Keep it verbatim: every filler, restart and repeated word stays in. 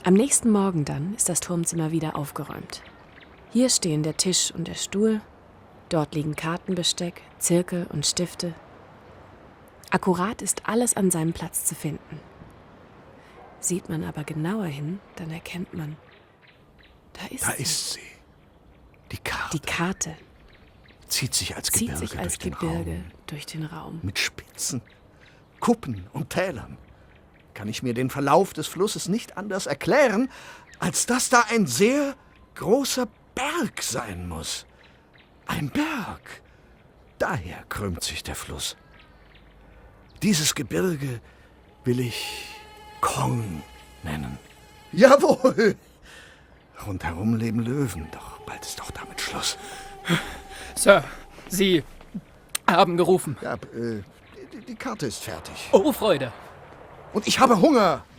Am nächsten Morgen dann ist das Turmzimmer wieder aufgeräumt. Hier stehen der Tisch und der Stuhl, dort liegen Kartenbesteck, Zirkel und Stifte. Akkurat ist alles an seinem Platz zu finden. Sieht man aber genauer hin, dann erkennt man, da ist Da sie. ist sie. Die Karte. Die Karte Zieht sich als zieht Gebirge, sich als durch, Gebirge den Raum. durch den Raum. Mit Spitzen, Kuppen und Tälern. Kann ich mir den Verlauf des Flusses nicht anders erklären, als dass da ein sehr großer Berg sein muss. Ein Berg. Daher krümmt sich der Fluss. Dieses Gebirge will ich Kong nennen. Jawohl! Rundherum leben Löwen, doch bald ist doch damit Schluss. Sir, Sie haben gerufen. Ja, äh, die, die Karte ist fertig. Oh, Freude. Und ich habe Hunger.